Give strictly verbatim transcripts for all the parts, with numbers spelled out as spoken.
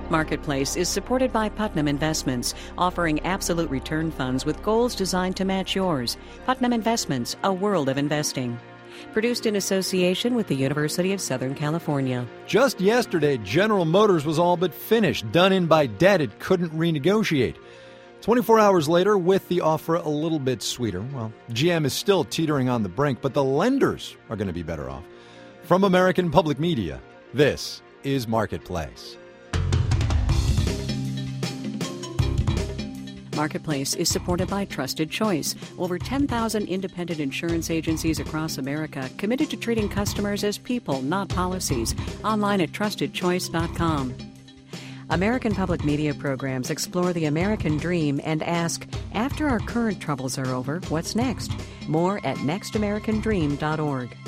Marketplace is supported by Putnam Investments, offering absolute return funds with goals designed to match yours. Putnam Investments, a world of investing. Produced in association with the University of Southern California. Just yesterday, General Motors was all but finished, done in by debt it couldn't renegotiate. twenty-four hours later, with the offer a little bit sweeter, well, G M is still teetering on the brink, but the lenders are going to be better off. From American Public Media, this is Marketplace. Marketplace is supported by Trusted Choice. Over ten thousand independent insurance agencies across America committed to treating customers as people, not policies. Online at trusted choice dot com. American Public Media programs explore the American dream and ask, after our current troubles are over, what's next? More at next american dream dot org.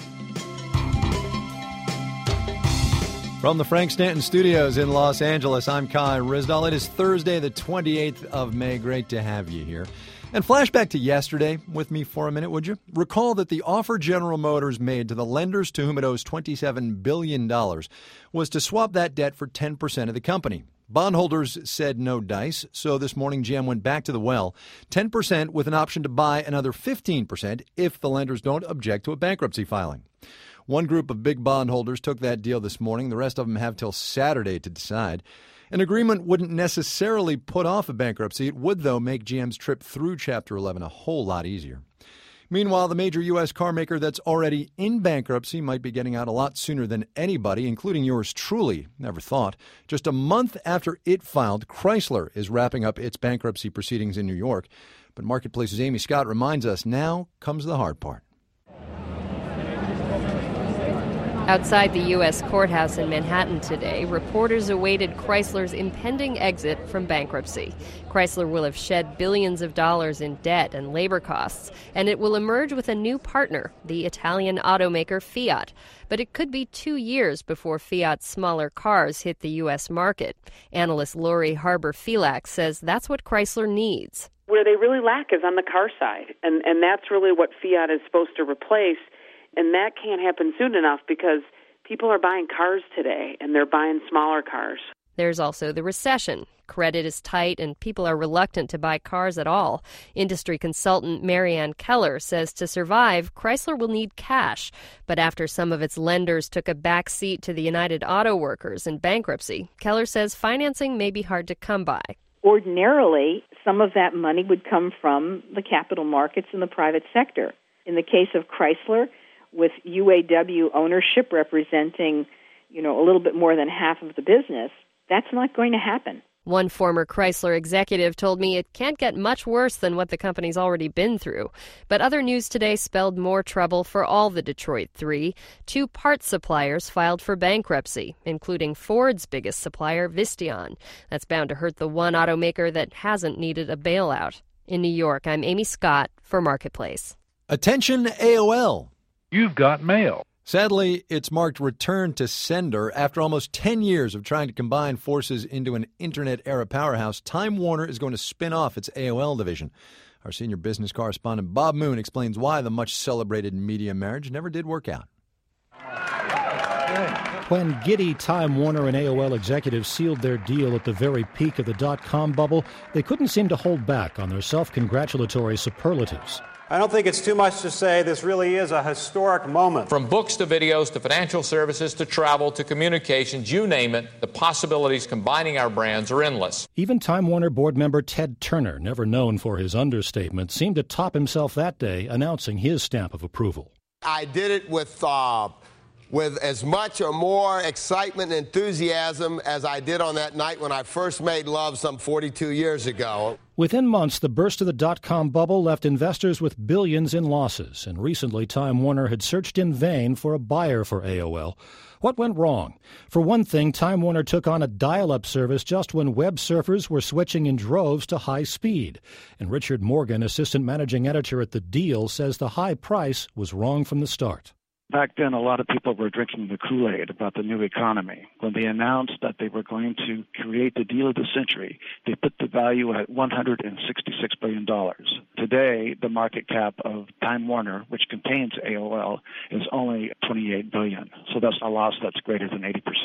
From the Frank Stanton Studios in Los Angeles, I'm Kai Ryssdal. It is Thursday, the twenty-eighth of May. Great to have you here. And flashback to yesterday with me for a minute, would you? Recall that the offer General Motors made to the lenders to whom it owes twenty-seven billion dollars was to swap that debt for ten percent of the company. Bondholders said no dice, so this morning G M went back to the well, ten percent with an option to buy another fifteen percent if the lenders don't object to a bankruptcy filing. One group of big bondholders took that deal this morning. The rest of them have till Saturday to decide. An agreement wouldn't necessarily put off a bankruptcy. It would, though, make G M's trip through Chapter eleven a whole lot easier. Meanwhile, the major U S car maker that's already in bankruptcy might be getting out a lot sooner than anybody, including yours truly. Never thought. Just a month after it filed, Chrysler is wrapping up its bankruptcy proceedings in New York. But Marketplace's Amy Scott reminds us now comes the hard part. Outside the U S courthouse in Manhattan today, reporters awaited Chrysler's impending exit from bankruptcy. Chrysler will have shed billions of dollars in debt and labor costs, and it will emerge with a new partner, the Italian automaker Fiat. But it could be two years before Fiat's smaller cars hit the U S market. Analyst Lori Harbour-Phelaks says that's what Chrysler needs. Where they really lack is on the car side, and, and that's really what Fiat is supposed to replace. And that can't happen soon enough because people are buying cars today, and they're buying smaller cars. There's also the recession. Credit is tight, and people are reluctant to buy cars at all. Industry consultant Marianne Keller says to survive, Chrysler will need cash. But after some of its lenders took a back seat to the United Auto Workers in bankruptcy, Keller says financing may be hard to come by. Ordinarily, some of that money would come from the capital markets and the private sector. In the case of Chrysler, with U A W ownership representing, you know, a little bit more than half of the business, that's not going to happen. One former Chrysler executive told me it can't get much worse than what the company's already been through. But other news today spelled more trouble for all the Detroit Three. Two parts suppliers filed for bankruptcy, including Ford's biggest supplier, Visteon. That's bound to hurt the one automaker that hasn't needed a bailout. In New York, I'm Amy Scott for Marketplace. Attention A O L. You've got mail. Sadly, it's marked return to sender. After almost ten years of trying to combine forces into an Internet-era powerhouse, Time Warner is going to spin off its A O L division. Our senior business correspondent Bob Moon explains why the much-celebrated media marriage never did work out. When giddy Time Warner and A O L executives sealed their deal at the very peak of the dot-com bubble, they couldn't seem to hold back on their self-congratulatory superlatives. I don't think it's too much to say this really is a historic moment. From books to videos to financial services to travel to communications, you name it, the possibilities combining our brands are endless. Even Time Warner board member Ted Turner, never known for his understatement, seemed to top himself that day, announcing his stamp of approval. I did it with uh, with as much or more excitement and enthusiasm as I did on that night when I first made love some forty-two years ago. Within months, the burst of the dot-com bubble left investors with billions in losses, and recently Time Warner had searched in vain for a buyer for A O L. What went wrong? For one thing, Time Warner took on a dial-up service just when web surfers were switching in droves to high speed. And Richard Morgan, assistant managing editor at The Deal, says the high price was wrong from the start. Back then, a lot of people were drinking the Kool-Aid about the new economy. When they announced that they were going to create the deal of the century, they put the value at one hundred sixty-six billion dollars. Today, the market cap of Time Warner, which contains A O L, is only twenty-eight billion dollars. So that's a loss that's greater than eighty percent.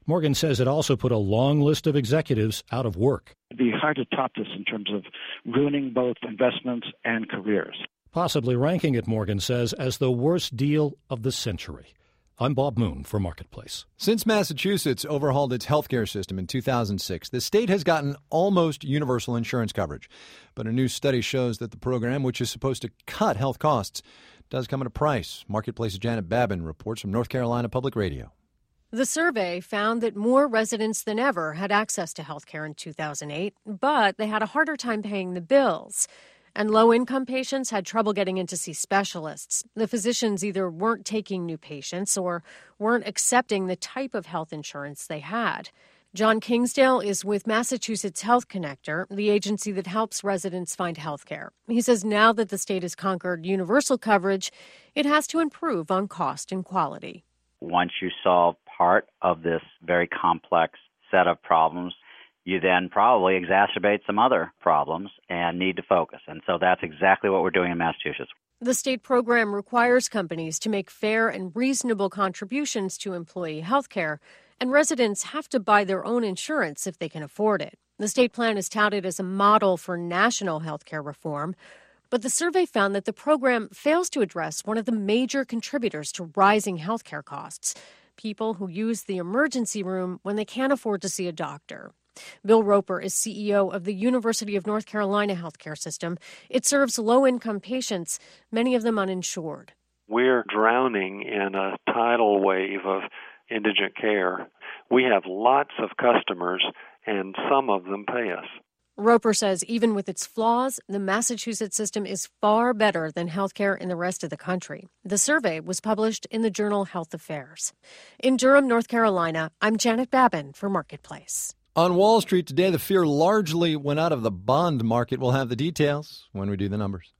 Morgan says it also put a long list of executives out of work. It'd be hard to top this in terms of ruining both investments and careers. Possibly ranking it, Morgan says, as the worst deal of the century. I'm Bob Moon for Marketplace. Since Massachusetts overhauled its healthcare system in two thousand six, the state has gotten almost universal insurance coverage. But a new study shows that the program, which is supposed to cut health costs, does come at a price. Marketplace's Janet Babin reports from North Carolina Public Radio. The survey found that more residents than ever had access to health care in two thousand eight, but they had a harder time paying the bills. And low-income patients had trouble getting in to see specialists. The physicians either weren't taking new patients or weren't accepting the type of health insurance they had. John Kingsdale is with Massachusetts Health Connector, the agency that helps residents find health care. He says now that the state has conquered universal coverage, it has to improve on cost and quality. Once you solve part of this very complex set of problems, you then probably exacerbate some other problems and need to focus. And so that's exactly what we're doing in Massachusetts. The state program requires companies to make fair and reasonable contributions to employee health care, and residents have to buy their own insurance if they can afford it. The state plan is touted as a model for national health care reform, but the survey found that the program fails to address one of the major contributors to rising health care costs, people who use the emergency room when they can't afford to see a doctor. Bill Roper is C E O of the University of North Carolina healthcare system. It serves low-income patients, many of them uninsured. We're drowning in a tidal wave of indigent care. We have lots of customers, and some of them pay us. Roper says even with its flaws, the Massachusetts system is far better than healthcare in the rest of the country. The survey was published in the journal Health Affairs. In Durham, North Carolina, I'm Janet Babin for Marketplace. On Wall Street today, the fear largely went out of the bond market. We'll have the details when we do the numbers.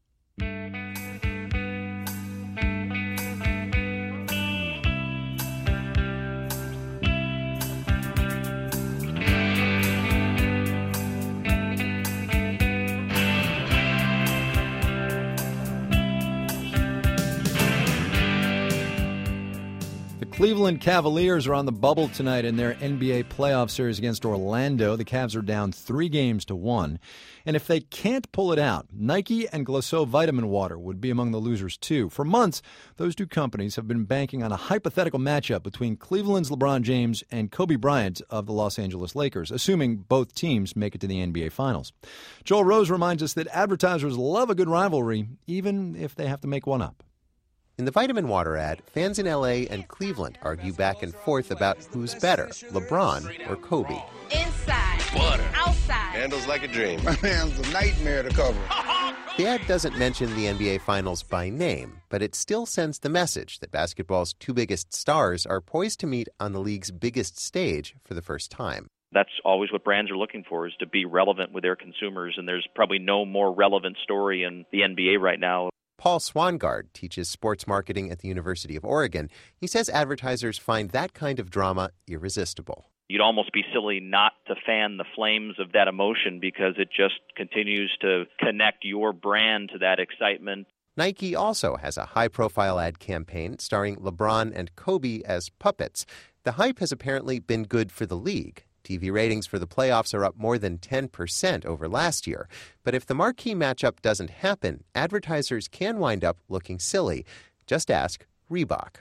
Cleveland Cavaliers are on the bubble tonight in their N B A playoff series against Orlando. The Cavs are down three games to one. And if they can't pull it out, Nike and Glacéau Vitamin Water would be among the losers too. For months, those two companies have been banking on a hypothetical matchup between Cleveland's LeBron James and Kobe Bryant of the Los Angeles Lakers, assuming both teams make it to the N B A Finals. Joel Rose reminds us that advertisers love a good rivalry, even if they have to make one up. In the Vitamin Water ad, fans in L A and Cleveland argue back and forth about who's better, LeBron or Kobe. Inside, butter, outside. Handles like a dream. My man's a nightmare to cover. The ad doesn't mention the N B A Finals by name, but it still sends the message that basketball's two biggest stars are poised to meet on the league's biggest stage for the first time. That's always what brands are looking for, is to be relevant with their consumers, and there's probably no more relevant story in the N B A right now. Paul Swangard teaches sports marketing at the University of Oregon. He says advertisers find that kind of drama irresistible. You'd almost be silly not to fan the flames of that emotion because it just continues to connect your brand to that excitement. Nike also has a high-profile ad campaign starring LeBron and Kobe as puppets. The hype has apparently been good for the league. T V ratings for the playoffs are up more than ten percent over last year. But if the marquee matchup doesn't happen, advertisers can wind up looking silly. Just ask Reebok.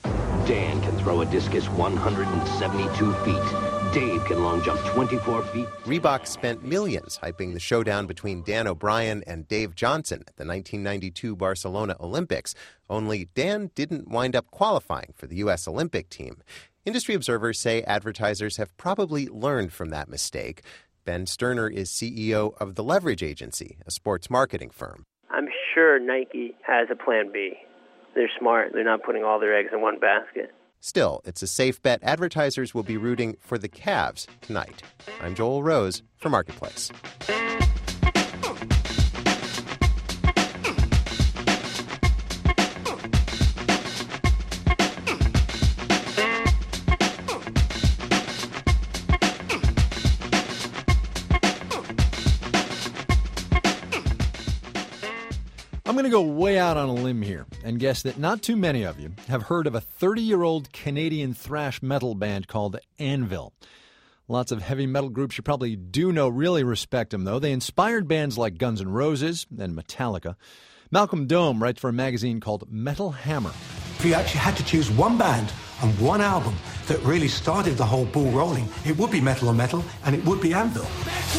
Dan can throw a discus one hundred seventy-two feet. Dave can long jump twenty-four feet. Reebok spent millions hyping the showdown between Dan O'Brien and Dave Johnson at the nineteen ninety-two Barcelona Olympics. Only Dan didn't wind up qualifying for the U S Olympic team. Industry observers say advertisers have probably learned from that mistake. Ben Sterner is C E O of The Leverage Agency, a sports marketing firm. I'm sure Nike has a plan B. They're smart. They're not putting all their eggs in one basket. Still, it's a safe bet advertisers will be rooting for the Cavs tonight. I'm Joel Rose for Marketplace. I'm going to go way out on a limb here and guess that not too many of you have heard of a thirty-year-old Canadian thrash metal band called Anvil. Lots of heavy metal groups you probably do know really respect them, though. They inspired bands like Guns N' Roses and Metallica. Malcolm Dome writes for a magazine called Metal Hammer. If you actually had to choose one band and one album that really started the whole ball rolling, it would be Metal on Metal, and it would be Anvil.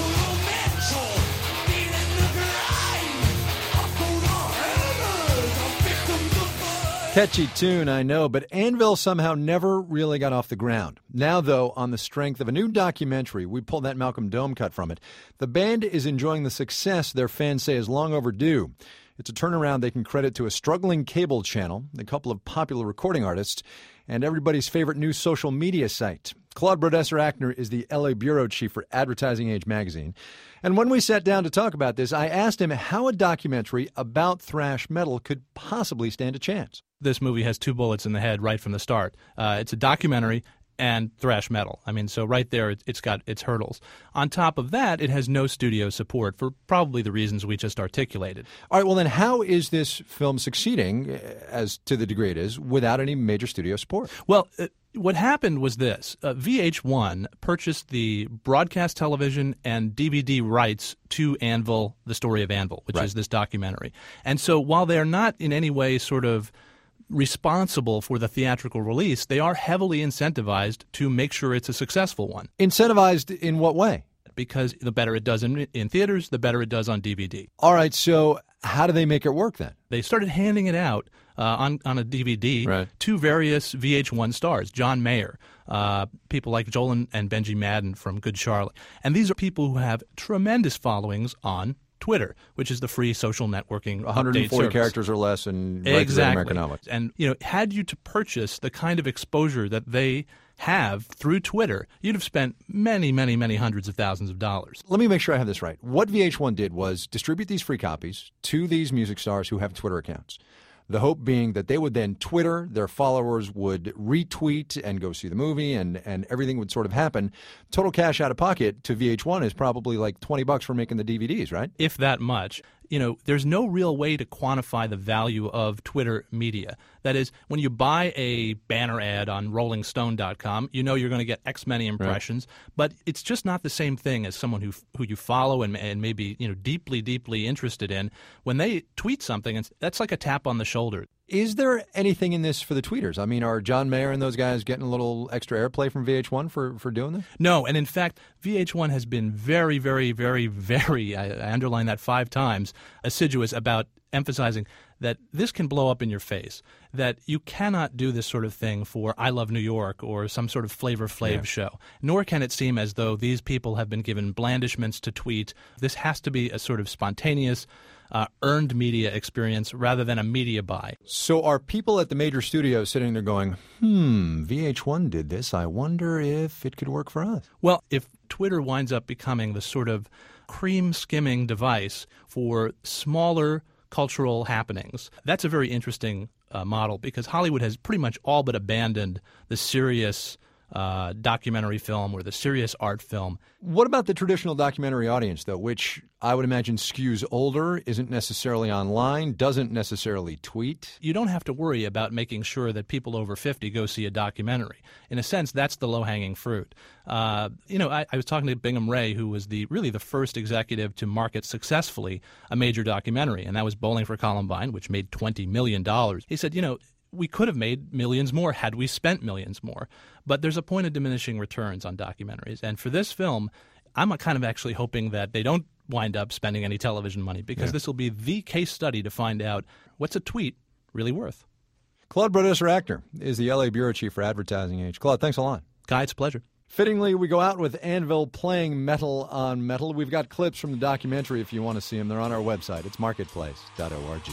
Catchy tune, I know, but Anvil somehow never really got off the ground. Now, though, on the strength of a new documentary, we pulled that Malcolm Dome cut from it, the band is enjoying the success their fans say is long overdue. It's a turnaround they can credit to a struggling cable channel, a couple of popular recording artists, and everybody's favorite new social media site. Claude Brodesser-Akner is the L A bureau chief for Advertising Age magazine. And when we sat down to talk about this, I asked him how a documentary about thrash metal could possibly stand a chance. This movie has two bullets in the head right from the start. Uh, it's a documentary and thrash metal. I mean, so right there, it's got its hurdles. On top of that, it has no studio support for probably the reasons we just articulated. All right, well then, how is this film succeeding, as to the degree it is, without any major studio support? Well, uh, what happened was this. Uh, V H one purchased the broadcast television and D V D rights to Anvil, The Story of Anvil, which right. is this documentary. And so while they're not in any way sort of responsible for the theatrical release, they are heavily incentivized to make sure it's a successful one. Incentivized in what way? Because the better it does in, in theaters, the better it does on D V D. All right, so how do they make it work then? They started handing it out uh, on, on a D V D right. to various V H one stars, John Mayer, uh, people like Joel and, and Benji Madden from Good Charlotte. And these are people who have tremendous followings on Twitter, which is the free social networking one hundred forty update service. Characters or less and right exactly. American outlets. And, you know, had you to purchase the kind of exposure that they have through Twitter, you'd have spent many, many, many hundreds of thousands of dollars. Let me make sure I have this right. What V H one did was distribute these free copies to these music stars who have Twitter accounts. The hope being that they would then Twitter, their followers would retweet and go see the movie, and, and everything would sort of happen. Total cash out of pocket to V H one is probably like twenty bucks for making the D V Ds, right? If that much. You know, there's no real way to quantify the value of Twitter media. That is, when you buy a banner ad on rolling stone dot com, you know you're going to get X many impressions, right. but it's just not the same thing as someone who who you follow and, and maybe, you know, deeply, deeply interested in. When they tweet something, it's, that's like a tap on the shoulder. Is there anything in this for the tweeters? I mean, are John Mayer and those guys getting a little extra airplay from V H one for, for doing this? No, and in fact, V H one has been very, very, very, very, I, I underline that five times, assiduous about emphasizing that this can blow up in your face, that you cannot do this sort of thing for I Love New York or some sort of Flavor Flav yeah. show, nor can it seem as though these people have been given blandishments to tweet. This has to be a sort of spontaneous, Uh, earned media experience rather than a media buy. So are people at the major studios sitting there going, hmm, V H one did this, I wonder if it could work for us? Well, if Twitter winds up becoming the sort of cream-skimming device for smaller cultural happenings, that's a very interesting uh, model, because Hollywood has pretty much all but abandoned the serious Uh, documentary film or the serious art film. What about the traditional documentary audience, though, which I would imagine skews older, isn't necessarily online, doesn't necessarily tweet? You don't have to worry about making sure that people over fifty go see a documentary. In a sense, that's the low-hanging fruit. Uh, you know, I, I was talking to Bingham Ray, who was the really the first executive to market successfully a major documentary, and that was Bowling for Columbine, which made twenty million dollars. He said, you know, we could have made millions more had we spent millions more. But there's a point of diminishing returns on documentaries. And for this film, I'm kind of actually hoping that they don't wind up spending any television money, because yeah. this will be the case study to find out what's a tweet really worth. Claude Brodesser-Akner is the L A bureau chief for Advertising Age. Claude, thanks a lot. Guy, it's a pleasure. Fittingly, we go out with Anvil playing Metal on Metal. We've got clips from the documentary if you want to see them. They're on our website. It's marketplace dot org.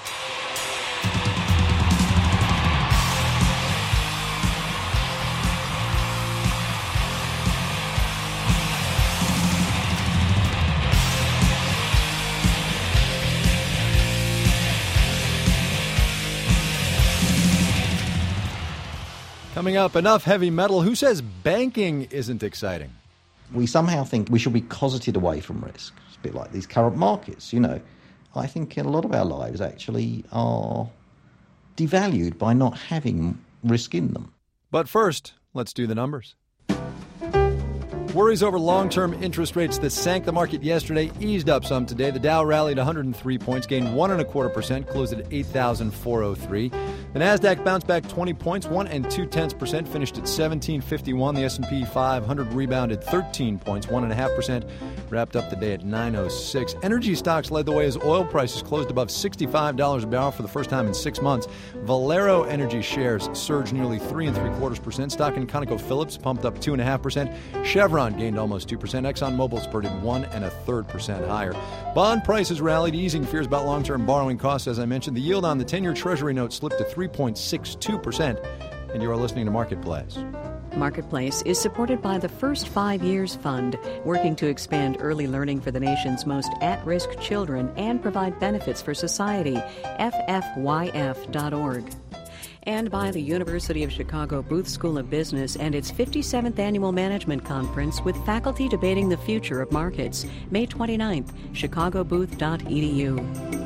Coming up, enough heavy metal. Who says banking isn't exciting? We somehow think we should be cosseted away from risk. It's a bit like these current markets, you know. I think a lot of our lives actually are devalued by not having risk in them. But first, let's do the numbers. Worries over long-term interest rates that sank the market yesterday eased up some today. The Dow rallied one hundred three points, gained one and a quarter percent, closed at eight thousand four hundred three. The Nasdaq bounced back twenty points, one and two tenths percent, finished at seventeen fifty-one. The S and P five hundred rebounded thirteen points, one and a half percent, wrapped up the day at nine oh six. Energy stocks led the way as oil prices closed above sixty-five dollars a barrel for the first time in six months. Valero Energy shares surged nearly three and three quarters percent. Stock in ConocoPhillips pumped up two and a half percent. Chevron gained almost two percent. ExxonMobil spurted one and a third percent higher. Bond prices rallied, easing fears about long-term borrowing costs. As I mentioned, the yield on the ten-year Treasury note slipped to three point six two percent. And you are listening to Marketplace. Marketplace is supported by the First Five Years Fund, working to expand early learning for the nation's most at-risk children and provide benefits for society. F F Y F dot org. And by the University of Chicago Booth School of Business and its fifty-seventh Annual Management Conference with faculty debating the future of markets. May twenty-ninth, chicago booth dot e d u.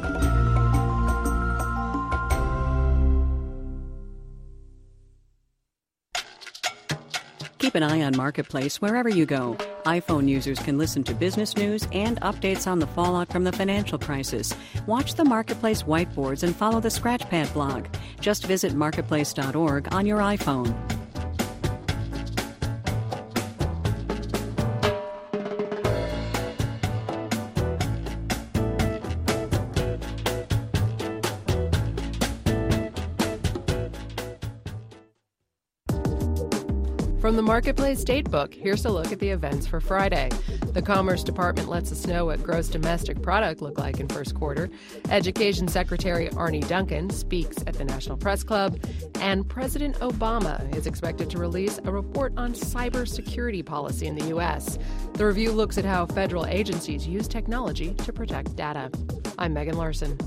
Keep an eye on Marketplace wherever you go. iPhone users can listen to business news and updates on the fallout from the financial crisis. Watch the Marketplace whiteboards and follow the Scratchpad blog. Just visit marketplace dot org on your iPhone. From the Marketplace Datebook, here's a look at the events for Friday. The Commerce Department lets us know what gross domestic product looked like in first quarter. Education Secretary Arne Duncan speaks at the National Press Club. And President Obama is expected to release a report on cybersecurity policy in the U S. The review looks at how federal agencies use technology to protect data. I'm Megan Larson.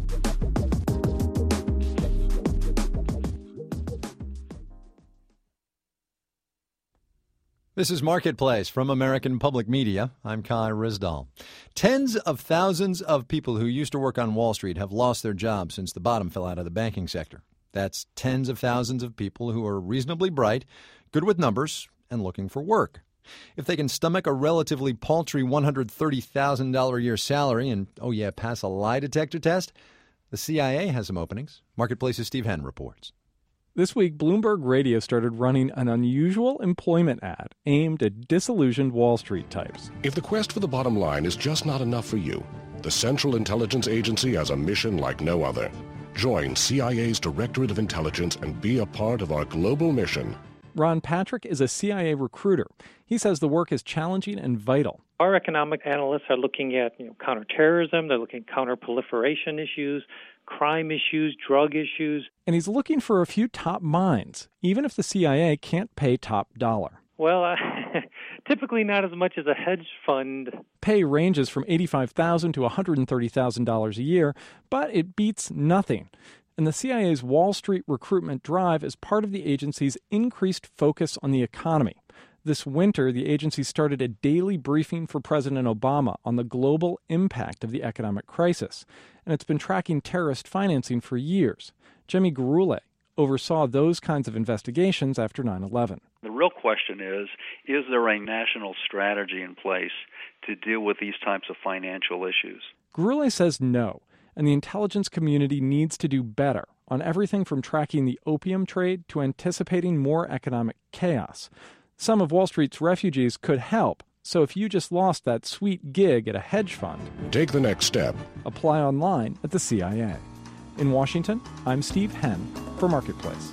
This is Marketplace from American Public Media. I'm Kai Ryssdal. Tens of thousands of people who used to work on Wall Street have lost their jobs since the bottom fell out of the banking sector. That's tens of thousands of people who are reasonably bright, good with numbers, and looking for work. If they can stomach a relatively paltry one hundred thirty thousand dollars a year salary and, oh yeah, pass a lie detector test, the C I A has some openings. Marketplace's Steve Henn reports. This week, Bloomberg Radio started running an unusual employment ad aimed at disillusioned Wall Street types. If the quest for the bottom line is just not enough for you, the Central Intelligence Agency has a mission like no other. Join C I A's Directorate of Intelligence and be a part of our global mission. Ron Patrick is a C I A recruiter. He says the work is challenging and vital. Our economic analysts are looking at you know, counterterrorism, they're looking at counterproliferation issues, crime issues, drug issues. And he's looking for a few top minds, even if the C I A can't pay top dollar. Well, uh, typically not as much as a hedge fund. Pay ranges from eighty-five thousand dollars to one hundred thirty thousand dollars a year, but it beats nothing. And the C I A's Wall Street recruitment drive is part of the agency's increased focus on the economy. This winter, the agency started a daily briefing for President Obama on the global impact of the economic crisis, and it's been tracking terrorist financing for years. Jimmy Gurule oversaw those kinds of investigations after nine eleven. The real question is, is there a national strategy in place to deal with these types of financial issues? Gurule says no, and the intelligence community needs to do better on everything from tracking the opium trade to anticipating more economic chaos. Some of Wall Street's refugees could help, so if you just lost that sweet gig at a hedge fund, take the next step. Apply online at the C I A. In Washington, I'm Steve Henn for Marketplace.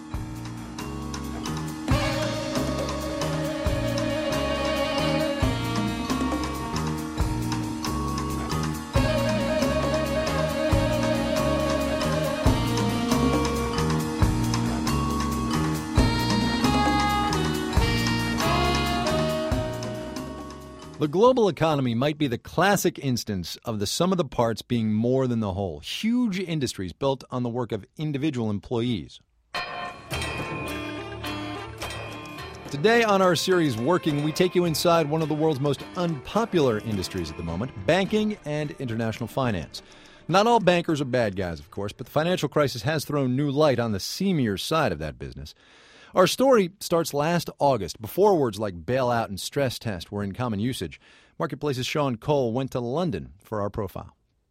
The global economy might be the classic instance of the sum of the parts being more than the whole. Huge industries built on the work of individual employees. Today on our series, Working, we take you inside one of the world's most unpopular industries at the moment, banking and international finance. Not all bankers are bad guys, of course, but the financial crisis has thrown new light on the seamier side of that business. Our story starts last August, before words like bailout and stress test were in common usage. Marketplace's Sean Cole went to London for our profile.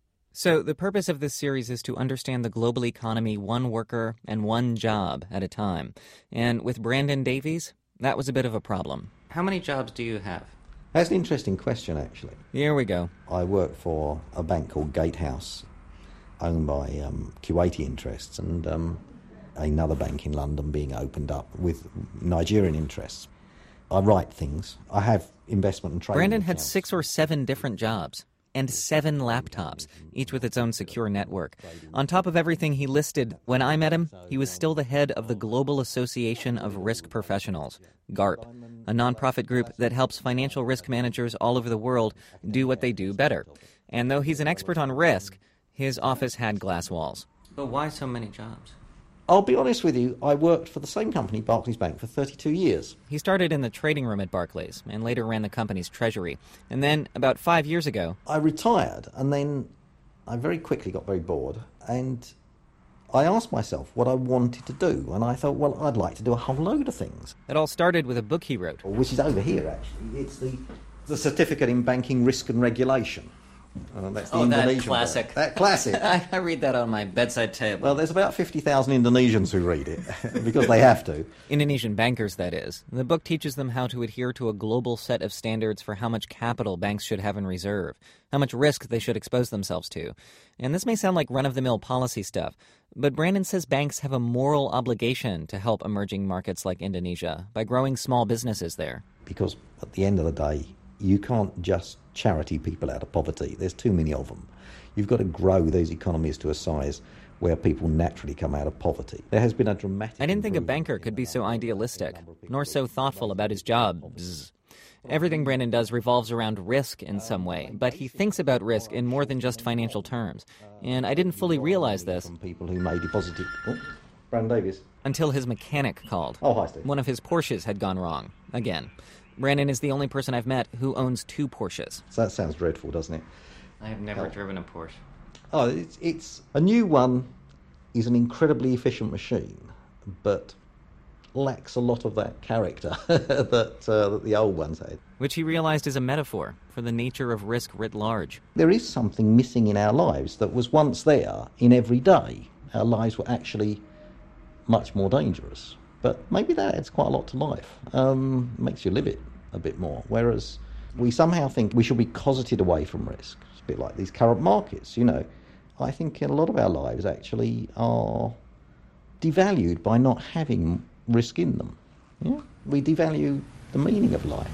So the purpose of this series is to understand the global economy one worker and one job at a time. And with Brandon Davies, that was a bit of a problem. How many jobs do you have? That's an interesting question, actually. Here we go. I work for a bank called Gatehouse, owned by um, Kuwaiti interests, and um, another bank in London being opened up with Nigerian interests. I write things. I have investment and trading Brandon had accounts. six or seven different jobs and seven laptops, each with its own secure network. On top of everything he listed, when I met him, he was still the head of the Global Association of Risk Professionals, GARP, a nonprofit group that helps financial risk managers all over the world do what they do better. And though he's an expert on risk, his office had glass walls. But why so many jobs? I'll be honest with you, I worked for the same company, Barclays Bank, for thirty-two years. He started in the trading room at Barclays and later ran the company's treasury. And then, about five years ago, I retired, and then I very quickly got very bored, and I asked myself what I wanted to do, and I thought, well, I'd like to do a whole load of things. It all started with a book he wrote. Which is over here, actually. It's the, the Certificate in Banking Risk and Regulation. Uh, that's the oh, Indonesian that classic. Book. That classic. I, I read that on my bedside table. Well, there's about fifty thousand Indonesians who read it, because they have to. Indonesian bankers, that is. The book teaches them how to adhere to a global set of standards for how much capital banks should have in reserve, how much risk they should expose themselves to. And this may sound like run-of-the-mill policy stuff, but Brandon says banks have a moral obligation to help emerging markets like Indonesia by growing small businesses there. Because at the end of the day, you can't just charity people out of poverty. There's too many of them. You've got to grow those economies to a size where people naturally come out of poverty. There has been a dramatic... I didn't think a banker could be so idealistic, nor so thoughtful about his job. Bzz. Everything Brandon does revolves around risk in some way, but he thinks about risk in more than just financial terms. And I didn't fully realize this. From people who may deposit it... Oh, Brandon Davies. Until his mechanic called. Oh, hi, Steve. One of his Porsches had gone wrong. Again. Brandon is the only person I've met who owns two Porsches. So that sounds dreadful, doesn't it? I have never Oh. driven a Porsche. Oh, it's, it's... A new one is an incredibly efficient machine, but lacks a lot of that character that, uh, that the old ones had. Which he realized is a metaphor for the nature of risk writ large. There is something missing in our lives that was once there in every day. Our lives were actually much more dangerous. But maybe that adds quite a lot to life. Um, makes you live it a bit more. Whereas we somehow think we should be cosseted away from risk. It's a bit like these current markets, you know. I think a lot of our lives actually are devalued by not having risk in them. Yeah? We devalue the meaning of life.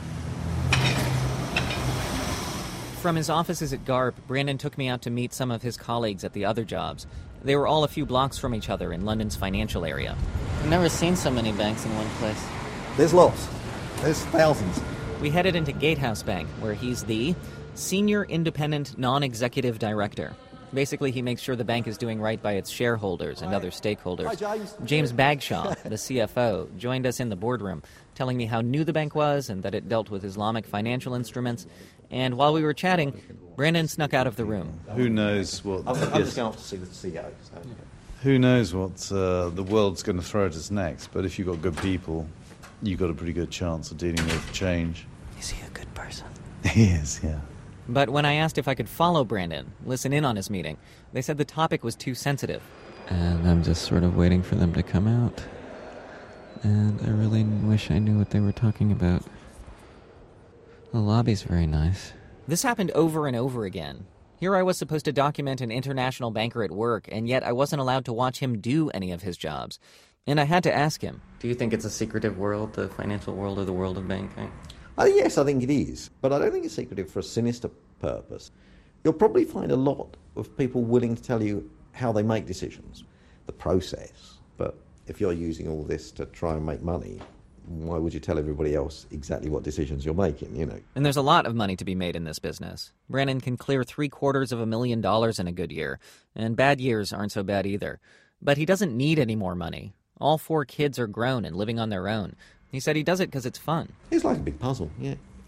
From his offices at GARP, Brandon took me out to meet some of his colleagues at the other jobs. They were all a few blocks from each other in London's financial area. I've never seen so many banks in one place. There's lots. There's thousands. We headed into Gatehouse Bank, where he's the Senior Independent Non-Executive Director. Basically, he makes sure the bank is doing right by its shareholders and other stakeholders. Hi, James. James Bagshaw, the C F O, joined us in the boardroom, telling me how new the bank was and that it dealt with Islamic financial instruments. And while we were chatting, Brandon snuck out of the room. Who knows what... I'm, I'm yes. just going off to see the C E O. So. Who knows what uh, the world's going to throw at us next, but if you've got good people, you've got a pretty good chance of dealing with change. Is he a good person? He is, yeah. But when I asked if I could follow Brandon, listen in on his meeting, they said the topic was too sensitive. And I'm just sort of waiting for them to come out. And I really wish I knew what they were talking about. The lobby's very nice. This happened over and over again. Here I was supposed to document an international banker at work, and yet I wasn't allowed to watch him do any of his jobs. And I had to ask him, do you think it's a secretive world, the financial world or the world of banking? Uh, yes, I think it is. But I don't think it's secretive for a sinister purpose. You'll probably find a lot of people willing to tell you how they make decisions, the process. But if you're using all this to try and make money, why would you tell everybody else exactly what decisions you're making, you know? And there's a lot of money to be made in this business. Brandon can clear three quarters of a million dollars in a good year, and bad years aren't so bad either. But he doesn't need any more money. All four kids are grown and living on their own. He said he does it because it's fun. It's like a big puzzle, yeah.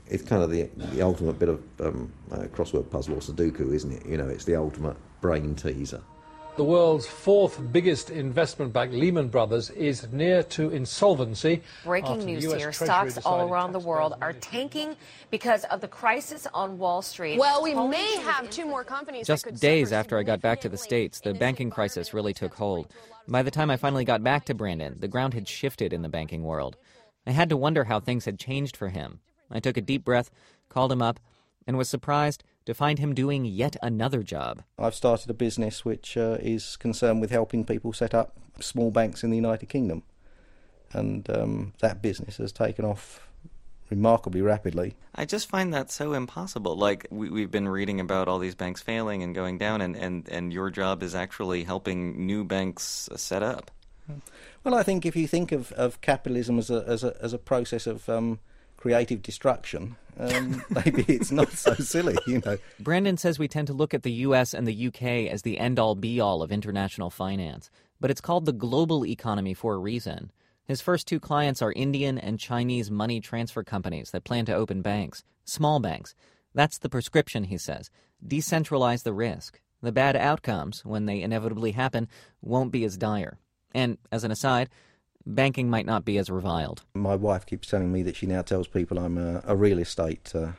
It's kind of the the ultimate bit of um, uh, crossword puzzle or Sudoku, isn't it? You know, it's the ultimate brain teaser. The world's fourth biggest investment bank, Lehman Brothers, is near to insolvency. Breaking news here. Stocks all around the world are tanking because of the crisis on Wall Street. Well, we may have two more companies. Just days after I got back to the States, the banking crisis really took hold. By the time I finally got back to Brandon, the ground had shifted in the banking world. I had to wonder how things had changed for him. I took a deep breath, called him up, and was surprised to find him doing yet another job. I've started a business which uh, is concerned with helping people set up small banks in the United Kingdom. And um, that business has taken off remarkably rapidly. I just find that so impossible. Like, we, we've been reading about all these banks failing and going down, and, and, and your job is actually helping new banks set up. Well, I think if you think of, of capitalism as a, as a, as a process of um, creative destruction, um, maybe it's not so silly, you know. Brandon says we tend to look at the U S and the U K as the end-all be-all of international finance, but it's called the global economy for a reason. His first two clients are Indian and Chinese money transfer companies that plan to open banks, small banks. That's the prescription, he says. Decentralize the risk. The bad outcomes, when they inevitably happen, won't be as dire. And, as an aside, banking might not be as reviled. My wife keeps telling me that she now tells people I'm a, a real estate... Uh,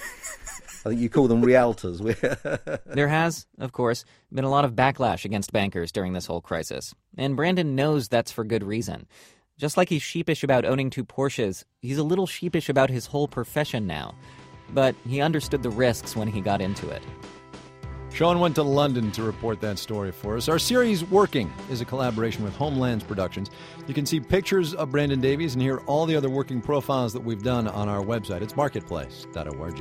I think you call them realtors. There has, of course, been a lot of backlash against bankers during this whole crisis. And Brandon knows that's for good reason. Just like he's sheepish about owning two Porsches, he's a little sheepish about his whole profession now. But he understood the risks when he got into it. Sean went to London to report that story for us. Our series, Working, is a collaboration with Homelands Productions. You can see pictures of Brandon Davies and hear all the other working profiles that we've done on our website. It's marketplace dot org.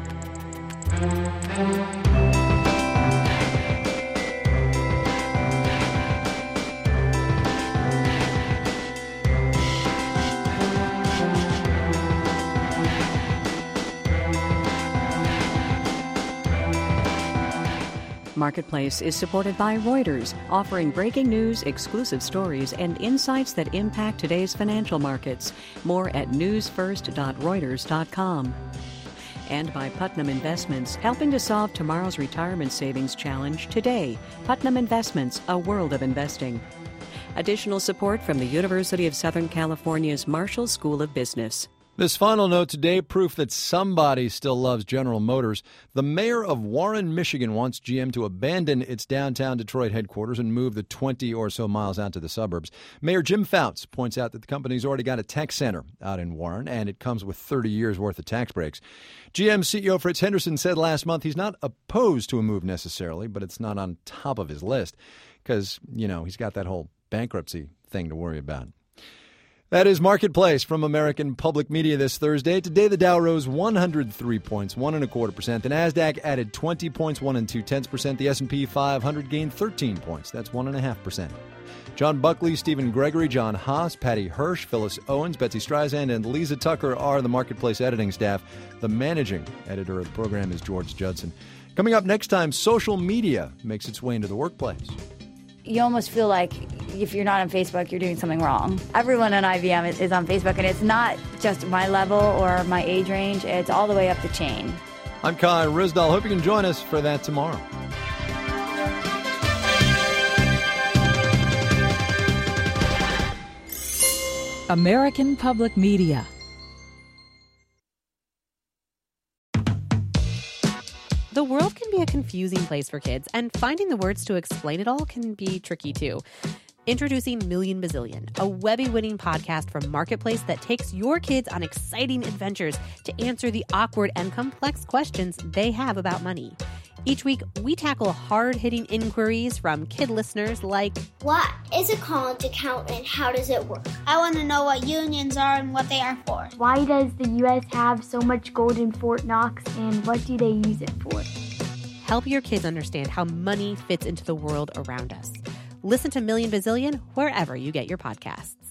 Marketplace is supported by Reuters, offering breaking news, exclusive stories, and insights that impact today's financial markets. More at news first dot reuters dot com. And by Putnam Investments, helping to solve tomorrow's retirement savings challenge today. Putnam Investments, a world of investing. Additional support from the University of Southern California's Marshall School of Business. This final note today, proof that somebody still loves General Motors. The mayor of Warren, Michigan wants G M to abandon its downtown Detroit headquarters and move the twenty or so miles out to the suburbs. Mayor Jim Fouts points out that the company's already got a tech center out in Warren, and it comes with thirty years worth of tax breaks. G M C E O Fritz Henderson said last month he's not opposed to a move necessarily, but it's not on top of his list because, you know, he's got that whole bankruptcy thing to worry about. That is Marketplace from American Public Media this Thursday. Today, the Dow rose one hundred three points, one and a quarter percent. The Nasdaq added twenty points, one and two tenths percent. The S and P five hundred gained thirteen points. That's one and a half percent. John Buckley, Stephen Gregory, John Haas, Patty Hirsch, Phyllis Owens, Betsy Streisand, and Lisa Tucker are the Marketplace editing staff. The managing editor of the program is George Judson. Coming up next time, social media makes its way into the workplace. You almost feel like if you're not on Facebook, you're doing something wrong. Everyone on I B M is on Facebook, and it's not just my level or my age range. It's all the way up the chain. I'm Kai Risdal. Hope you can join us for that tomorrow. American Public Media. The world can be a confusing place for kids, and finding the words to explain it all can be tricky too. Introducing Million Bazillion, a Webby-winning podcast from Marketplace that takes your kids on exciting adventures to answer the awkward and complex questions they have about money. Each week, we tackle hard-hitting inquiries from kid listeners like, what is a college account and how does it work? I want to know what unions are and what they are for. Why does the U S have so much gold in Fort Knox and what do they use it for? Help your kids understand how money fits into the world around us. Listen to Million Bazillion wherever you get your podcasts.